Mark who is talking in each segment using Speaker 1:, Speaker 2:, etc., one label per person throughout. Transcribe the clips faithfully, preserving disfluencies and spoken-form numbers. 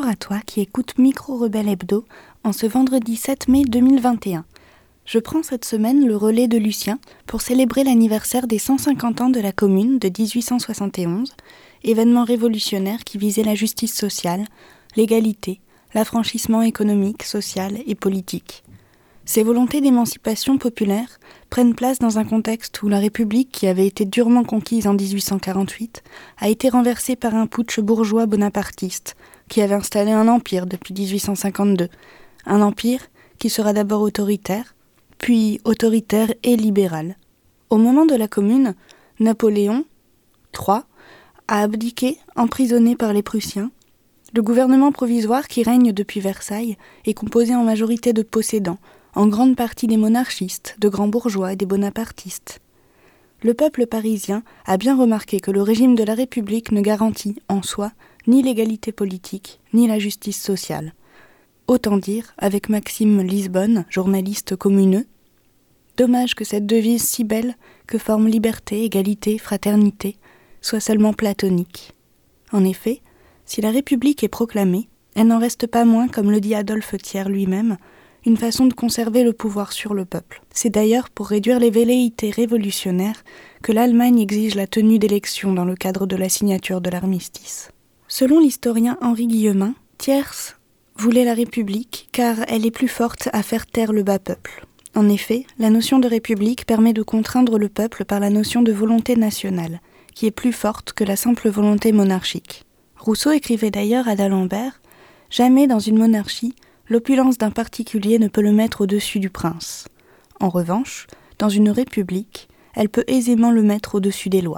Speaker 1: bonjour à toi qui écoute Micro Rebelle Hebdo en ce vendredi sept mai deux mille vingt et un. Je prends cette semaine le relais de Lucien pour célébrer l'anniversaire des cent cinquante ans de la Commune de dix-huit cent soixante et onze, événement révolutionnaire qui visait la justice sociale, l'égalité, l'affranchissement économique, social et politique. Ces volontés d'émancipation populaire prennent place dans un contexte où la République, qui avait été durement conquise en dix-huit cent quarante-huit, a été renversée par un putsch bourgeois bonapartiste, qui avait installé un empire depuis dix-huit cent cinquante-deux. Un empire qui sera d'abord autoritaire, puis autoritaire et libéral. Au moment de la Commune, Napoléon trois a abdiqué, emprisonné par les Prussiens. Le gouvernement provisoire qui règne depuis Versailles est composé en majorité de possédants, en grande partie des monarchistes, de grands bourgeois et des bonapartistes. Le peuple parisien a bien remarqué que le régime de la République ne garantit, en soi, ni l'égalité politique, ni la justice sociale. Autant dire, avec Maxime Lisbonne, journaliste communeux, dommage que cette devise si belle que forment liberté, égalité, fraternité, soit seulement platonique. En effet, si la République est proclamée, elle n'en reste pas moins, comme le dit Adolphe Thiers lui-même, une façon de conserver le pouvoir sur le peuple. C'est d'ailleurs pour réduire les velléités révolutionnaires que l'Allemagne exige la tenue d'élections dans le cadre de la signature de l'armistice. Selon l'historien Henri Guillemin, Thiers voulait la République car elle est plus forte à faire taire le bas peuple. En effet, la notion de République permet de contraindre le peuple par la notion de volonté nationale, qui est plus forte que la simple volonté monarchique. Rousseau écrivait d'ailleurs à d'Alembert « Jamais dans une monarchie, l'opulence d'un particulier ne peut le mettre au-dessus du prince. En revanche, dans une république, elle peut aisément le mettre au-dessus des lois. »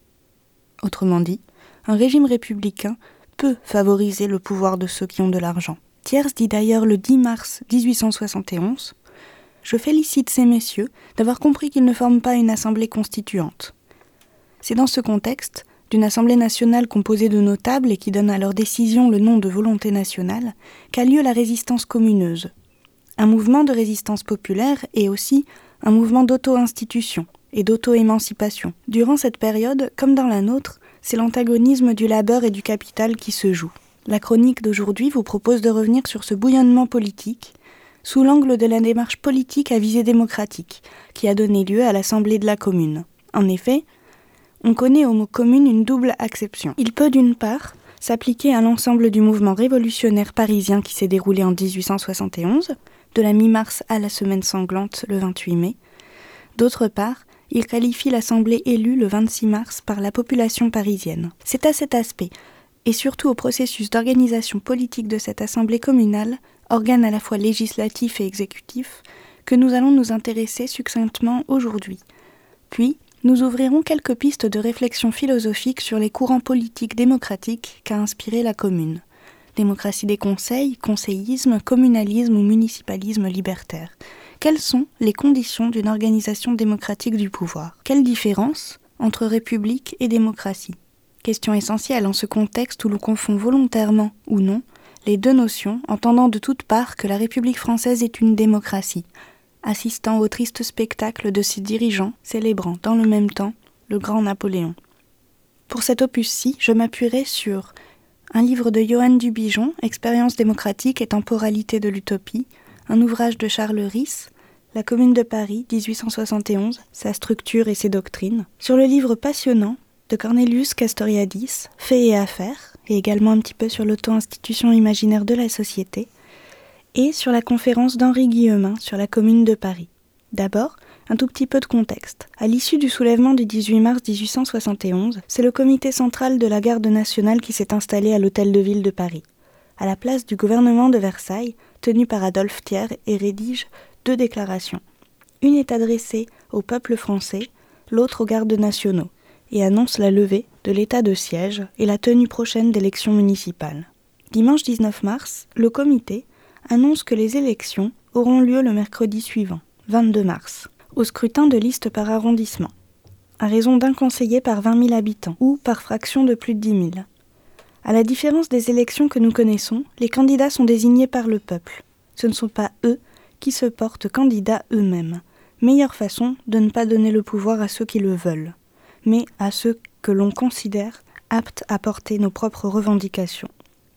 Speaker 1: Autrement dit, un régime républicain peut favoriser le pouvoir de ceux qui ont de l'argent. Thiers dit d'ailleurs le dix mars dix-huit cent soixante et onze « Je félicite ces messieurs d'avoir compris qu'ils ne forment pas une assemblée constituante. » C'est dans ce contexte, d'une assemblée nationale composée de notables et qui donne à leurs décisions le nom de volonté nationale, qu'a lieu la résistance communeuse. Un mouvement de résistance populaire et aussi un mouvement d'auto-institution et d'auto-émancipation. Durant cette période, comme dans la nôtre, c'est l'antagonisme du labeur et du capital qui se joue. La chronique d'aujourd'hui vous propose de revenir sur ce bouillonnement politique, sous l'angle de la démarche politique à visée démocratique, qui a donné lieu à l'Assemblée de la Commune. En effet, on connaît au mot commune une double acception. Il peut d'une part s'appliquer à l'ensemble du mouvement révolutionnaire parisien qui s'est déroulé en dix-huit cent soixante et onze, de la mi-mars à la semaine sanglante le vingt-huit mai. D'autre part, il qualifie l'Assemblée élue le vingt-six mars par la population parisienne. C'est à cet aspect, et surtout au processus d'organisation politique de cette Assemblée communale, organe à la fois législatif et exécutif, que nous allons nous intéresser succinctement aujourd'hui. Puis, nous ouvrirons quelques pistes de réflexion philosophique sur les courants politiques démocratiques qu'a inspiré la Commune. Démocratie des conseils, conseillisme, communalisme ou municipalisme libertaire. Quelles sont les conditions d'une organisation démocratique du pouvoir ? Quelle différence entre république et démocratie ? Question essentielle en ce contexte où l'on confond volontairement ou non les deux notions, entendant de toutes parts que la République française est une démocratie, assistant au triste spectacle de ses dirigeants célébrant dans le même temps le grand Napoléon. Pour cet opus-ci, je m'appuierai sur un livre de Johan Dubigeon, Expérience démocratique et temporalité de l'utopie, un ouvrage de Charles Ries, La Commune de Paris, dix-huit cent soixante et onze, sa structure et ses doctrines, sur le livre passionnant de Cornelius Castoriadis, Faits et affaires, et également un petit peu sur l'auto-institution imaginaire de la société, et sur la conférence d'Henri Guillemin sur la Commune de Paris. D'abord, un tout petit peu de contexte. À l'issue du soulèvement du dix-huit mars dix-huit cent soixante et onze, c'est le comité central de la garde nationale qui s'est installé à l'hôtel de ville de Paris, à la place du gouvernement de Versailles, tenu par Adolphe Thiers, et rédige deux déclarations. Une est adressée au peuple français, l'autre aux gardes nationaux, et annonce la levée de l'état de siège et la tenue prochaine d'élections municipales. Dimanche dix-neuf mars, le comité annonce que les élections auront lieu le mercredi suivant, vingt-deux mars, au scrutin de liste par arrondissement, à raison d'un conseiller par vingt mille habitants, ou par fraction de plus de dix mille. À la différence des élections que nous connaissons, les candidats sont désignés par le peuple. Ce ne sont pas eux qui se portent candidats eux-mêmes. Meilleure façon de ne pas donner le pouvoir à ceux qui le veulent, mais à ceux que l'on considère aptes à porter nos propres revendications.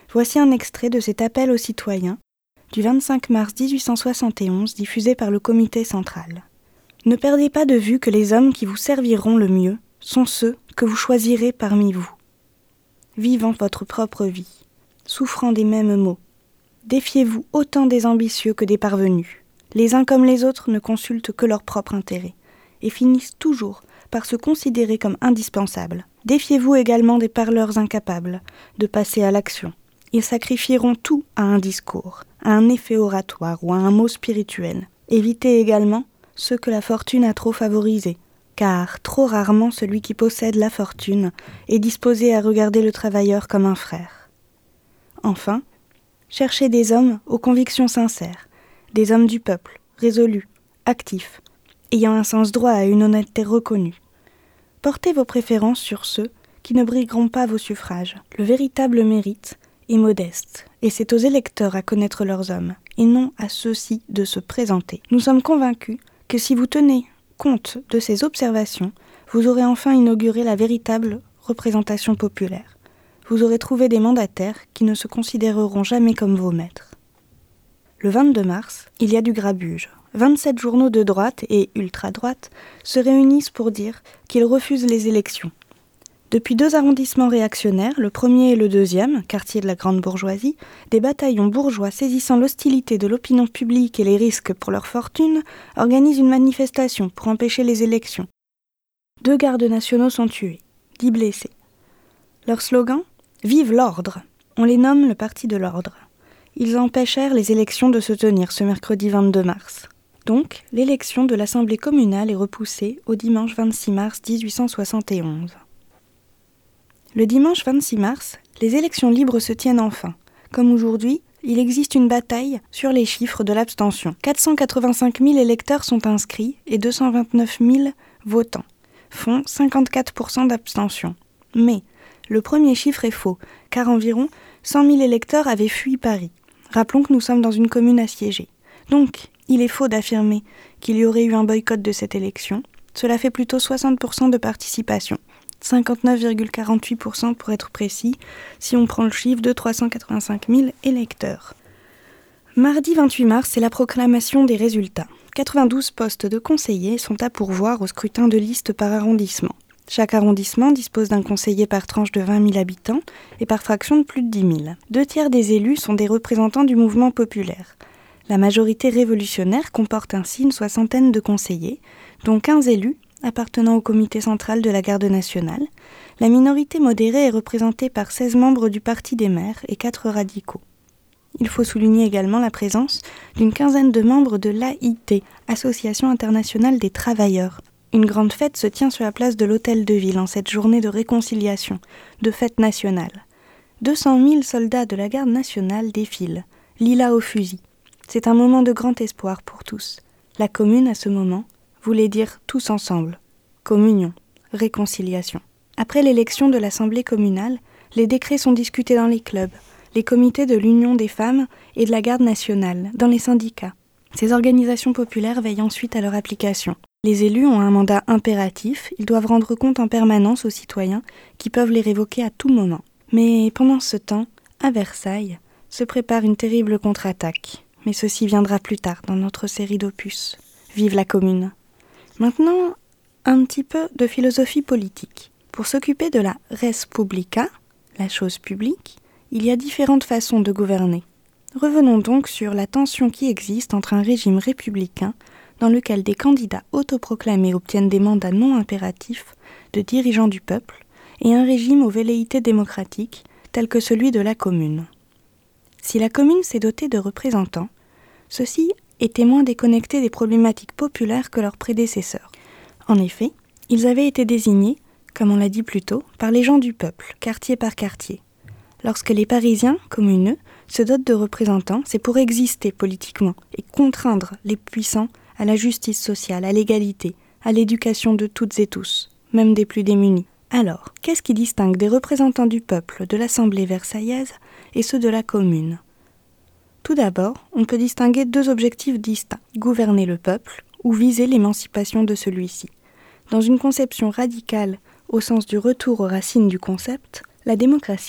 Speaker 1: Voici un extrait de cet appel aux citoyens du vingt-cinq mars dix-huit cent soixante et onze diffusé par le Comité central. Ne perdez pas de vue que les hommes qui vous serviront le mieux sont ceux que vous choisirez parmi vous. Vivant votre propre vie, souffrant des mêmes maux, défiez-vous autant des ambitieux que des parvenus. Les uns comme les autres ne consultent que leur propre intérêt et finissent toujours par se considérer comme indispensables. Défiez-vous également des parleurs incapables de passer à l'action. Ils sacrifieront tout à un discours, à un effet oratoire ou à un mot spirituel. Évitez également ceux que la fortune a trop favorisés, car trop rarement celui qui possède la fortune est disposé à regarder le travailleur comme un frère. Enfin, cherchez des hommes aux convictions sincères, des hommes du peuple, résolus, actifs, ayant un sens droit et une honnêteté reconnue. Portez vos préférences sur ceux qui ne brigueront pas vos suffrages. Le véritable mérite est modeste, et c'est aux électeurs à connaître leurs hommes, et non à ceux-ci de se présenter. Nous sommes convaincus que si vous tenez compte de ces observations, vous aurez enfin inauguré la véritable représentation populaire. Vous aurez trouvé des mandataires qui ne se considéreront jamais comme vos maîtres. Le vingt-deux mars, il y a du grabuge. vingt-sept journaux de droite et ultra-droite se réunissent pour dire qu'ils refusent les élections. Depuis deux arrondissements réactionnaires, le premier et le deuxième, quartier de la grande bourgeoisie, des bataillons bourgeois saisissant l'hostilité de l'opinion publique et les risques pour leur fortune, organisent une manifestation pour empêcher les élections. Deux gardes nationaux sont tués, dix blessés. Leur slogan « Vive l'ordre !» On les nomme le Parti de l'ordre. Ils empêchèrent les élections de se tenir ce mercredi vingt-deux mars. Donc, l'élection de l'Assemblée communale est repoussée au dimanche vingt-six mars dix-huit cent soixante et onze. Le dimanche vingt-six mars, les élections libres se tiennent enfin. Comme aujourd'hui, il existe une bataille sur les chiffres de l'abstention. quatre cent quatre-vingt-cinq mille électeurs sont inscrits et deux cent vingt-neuf mille votants, font cinquante-quatre pour cent d'abstention. Mais le premier chiffre est faux, car environ cent mille électeurs avaient fui Paris. Rappelons que nous sommes dans une commune assiégée. Donc, il est faux d'affirmer qu'il y aurait eu un boycott de cette élection. Cela fait plutôt soixante pour cent de participation. cinquante-neuf virgule quarante-huit pour cent pour être précis, si on prend le chiffre de trois cent quatre-vingt-cinq mille électeurs. Mardi vingt-huit mars, c'est la proclamation des résultats. quatre-vingt-douze postes de conseillers sont à pourvoir au scrutin de liste par arrondissement. Chaque arrondissement dispose d'un conseiller par tranche de vingt mille habitants et par fraction de plus de dix mille. Deux tiers des élus sont des représentants du mouvement populaire. La majorité révolutionnaire comporte ainsi une soixantaine de conseillers, dont quinze élus appartenant au comité central de la garde nationale. La minorité modérée est représentée par seize membres du Parti des maires et quatre radicaux. Il faut souligner également la présence d'une quinzaine de membres de l'A I T, Association internationale des travailleurs. Une grande fête se tient sur la place de l'Hôtel de Ville en cette journée de réconciliation, de fête nationale. deux cent mille soldats de la garde nationale défilent, lilas au fusil. C'est un moment de grand espoir pour tous. La commune, à ce moment, voulait dire tous ensemble. Communion, réconciliation. Après l'élection de l'Assemblée communale, les décrets sont discutés dans les clubs, les comités de l'Union des femmes et de la garde nationale, dans les syndicats. Ces organisations populaires veillent ensuite à leur application. Les élus ont un mandat impératif, ils doivent rendre compte en permanence aux citoyens qui peuvent les révoquer à tout moment. Mais pendant ce temps, à Versailles, se prépare une terrible contre-attaque. Mais ceci viendra plus tard dans notre série d'opus. Vive la commune. Maintenant, un petit peu de philosophie politique. Pour s'occuper de la res publica, la chose publique, il y a différentes façons de gouverner. Revenons donc sur la tension qui existe entre un régime républicain dans lequel des candidats autoproclamés obtiennent des mandats non impératifs de dirigeants du peuple et un régime aux velléités démocratiques tel que celui de la commune. Si la commune s'est dotée de représentants, ceux-ci étaient moins déconnectés des problématiques populaires que leurs prédécesseurs. En effet, ils avaient été désignés, comme on l'a dit plus tôt, par les gens du peuple, quartier par quartier. Lorsque les Parisiens, communeux, se dotent de représentants, c'est pour exister politiquement et contraindre les puissants à la justice sociale, à l'égalité, à l'éducation de toutes et tous, même des plus démunis. Alors, qu'est-ce qui distingue des représentants du peuple de l'Assemblée versaillaise et ceux de la commune ? Tout d'abord, on peut distinguer deux objectifs distincts, gouverner le peuple ou viser l'émancipation de celui-ci. Dans une conception radicale, au sens du retour aux racines du concept, la démocratie,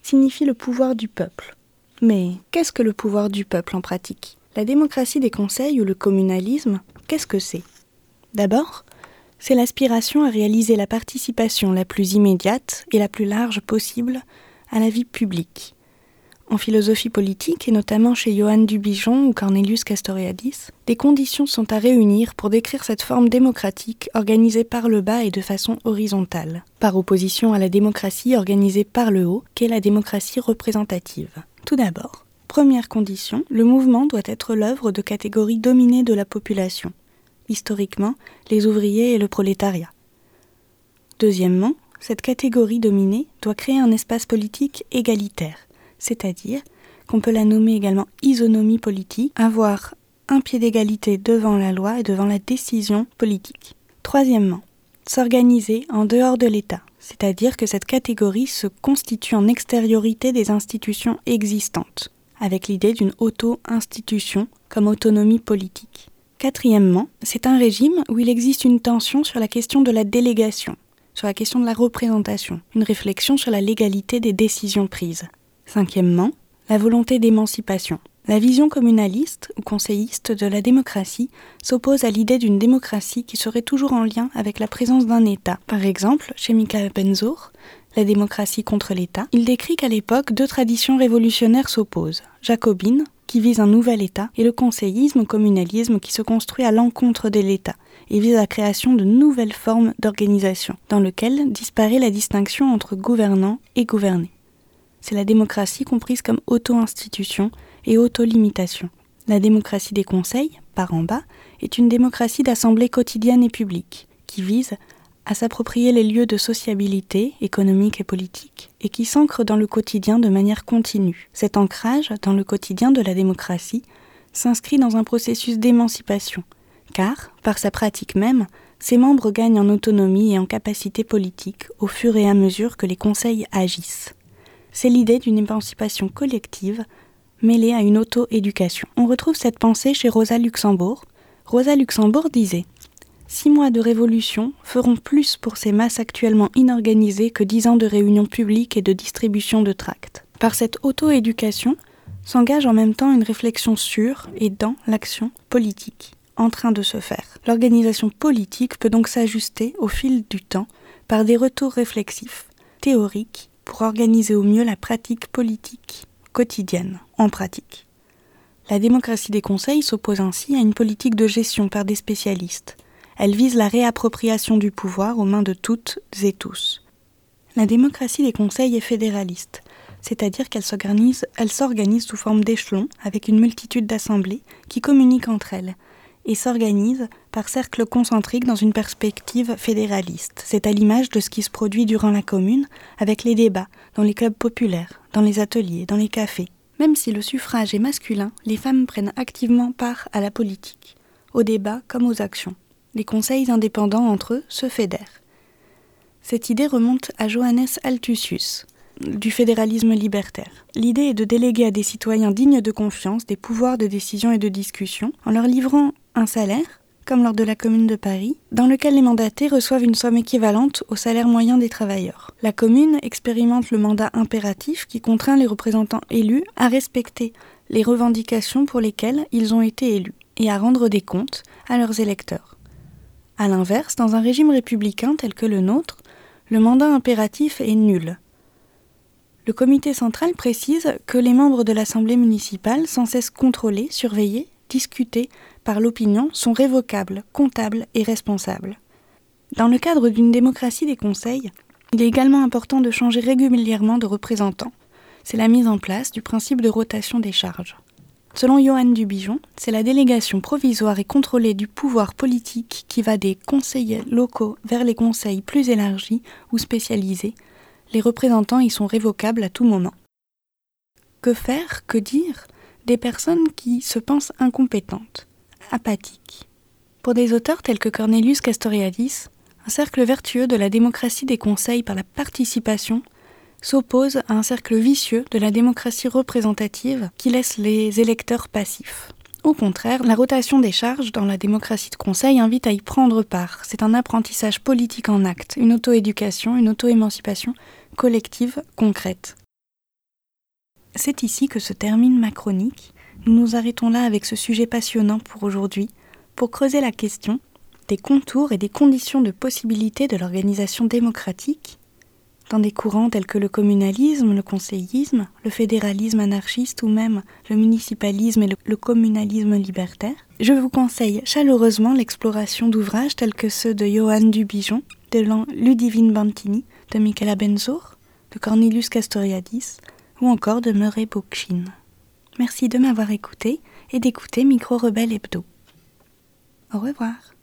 Speaker 1: signifie le pouvoir du peuple. Mais qu'est-ce que le pouvoir du peuple en pratique ? La démocratie des conseils ou le communalisme, qu'est-ce que c'est ? D'abord, c'est l'aspiration à réaliser la participation la plus immédiate et la plus large possible à la vie publique. En philosophie politique, et notamment chez Johann Dubigeon ou Cornelius Castoriadis, des conditions sont à réunir pour décrire cette forme démocratique organisée par le bas et de façon horizontale, par opposition à la démocratie organisée par le haut, qu'est la démocratie représentative. Tout d'abord, première condition, le mouvement doit être l'œuvre de catégories dominées de la population, historiquement les ouvriers et le prolétariat. Deuxièmement, cette catégorie dominée doit créer un espace politique égalitaire, c'est-à-dire qu'on peut la nommer également isonomie politique, avoir un pied d'égalité devant la loi et devant la décision politique. Troisièmement, s'organiser en dehors de l'État, c'est-à-dire que cette catégorie se constitue en extériorité des institutions existantes, avec l'idée d'une auto-institution comme autonomie politique. Quatrièmement, c'est un régime où il existe une tension sur la question de la délégation, sur la question de la représentation, une réflexion sur la légalité des décisions prises. Cinquièmement, la volonté d'émancipation. La vision communaliste ou conseilliste de la démocratie s'oppose à l'idée d'une démocratie qui serait toujours en lien avec la présence d'un État. Par exemple, chez Michael Benzour, La démocratie contre l'État, il décrit qu'à l'époque, deux traditions révolutionnaires s'opposent. Jacobine, qui vise un nouvel État, et le conseillisme ou communalisme qui se construit à l'encontre de l'État et vise la création de nouvelles formes d'organisation, dans lequel disparaît la distinction entre gouvernant et gouverné. C'est la démocratie comprise comme auto-institution et auto-limitation. La démocratie des conseils, par en bas, est une démocratie d'assemblée quotidienne et publique, qui vise à s'approprier les lieux de sociabilité économique et politique, et qui s'ancre dans le quotidien de manière continue. Cet ancrage dans le quotidien de la démocratie s'inscrit dans un processus d'émancipation, car, par sa pratique même, ses membres gagnent en autonomie et en capacité politique au fur et à mesure que les conseils agissent. C'est l'idée d'une émancipation collective mêlée à une auto-éducation. On retrouve cette pensée chez Rosa Luxembourg. Rosa Luxembourg disait « Six mois de révolution feront plus pour ces masses actuellement inorganisées que dix ans de réunions publiques et de distribution de tracts. » Par cette auto-éducation s'engage en même temps une réflexion sur et dans l'action politique en train de se faire. L'organisation politique peut donc s'ajuster au fil du temps par des retours réflexifs, théoriques, pour organiser au mieux la pratique politique quotidienne, en pratique. La démocratie des conseils s'oppose ainsi à une politique de gestion par des spécialistes. Elle vise la réappropriation du pouvoir aux mains de toutes et tous. La démocratie des conseils est fédéraliste, c'est-à-dire qu'elle s'organise, elle s'organise sous forme d'échelons avec une multitude d'assemblées qui communiquent entre elles et s'organise par cercles concentriques dans une perspective fédéraliste. C'est à l'image de ce qui se produit durant la Commune avec les débats, dans les clubs populaires, dans les ateliers, dans les cafés. Même si le suffrage est masculin, les femmes prennent activement part à la politique, aux débats comme aux actions. Les conseils indépendants entre eux se fédèrent. Cette idée remonte à Johannes Althusius, du fédéralisme libertaire. L'idée est de déléguer à des citoyens dignes de confiance des pouvoirs de décision et de discussion en leur livrant un salaire, comme lors de la Commune de Paris, dans lequel les mandatés reçoivent une somme équivalente au salaire moyen des travailleurs. La Commune expérimente le mandat impératif qui contraint les représentants élus à respecter les revendications pour lesquelles ils ont été élus et à rendre des comptes à leurs électeurs. À l'inverse, dans un régime républicain tel que le nôtre, le mandat impératif est nul. Le comité central précise que les membres de l'Assemblée municipale, sans cesse contrôlés, surveillés, discutés par l'opinion, sont révocables, comptables et responsables. Dans le cadre d'une démocratie des conseils, il est également important de changer régulièrement de représentants. C'est la mise en place du principe de rotation des charges. Selon Johann Dubigeon, c'est la délégation provisoire et contrôlée du pouvoir politique qui va des conseillers locaux vers les conseils plus élargis ou spécialisés. Les représentants y sont révocables à tout moment. Que faire, que dire des personnes qui se pensent incompétentes, apathiques? Pour des auteurs tels que Cornelius Castoriadis, un cercle vertueux de la démocratie des conseils par la participation s'oppose à un cercle vicieux de la démocratie représentative qui laisse les électeurs passifs. Au contraire, la rotation des charges dans la démocratie de conseil invite à y prendre part. C'est un apprentissage politique en acte, une auto-éducation, une auto-émancipation collective concrète. C'est ici que se termine ma chronique. Nous nous arrêtons là avec ce sujet passionnant pour aujourd'hui, pour creuser la question des contours et des conditions de possibilité de l'organisation démocratique dans des courants tels que le communalisme, le conseillisme, le fédéralisme anarchiste ou même le municipalisme et le, le communalisme libertaire. Je vous conseille chaleureusement l'exploration d'ouvrages tels que ceux de Johann Dubigeon, de Ludivine Bantini, de Michela Bensour, de Cornelius Castoriadis ou encore de Murray Bookchin. Merci de m'avoir écouté et d'écouter Micro Rebelle Hebdo. Au revoir.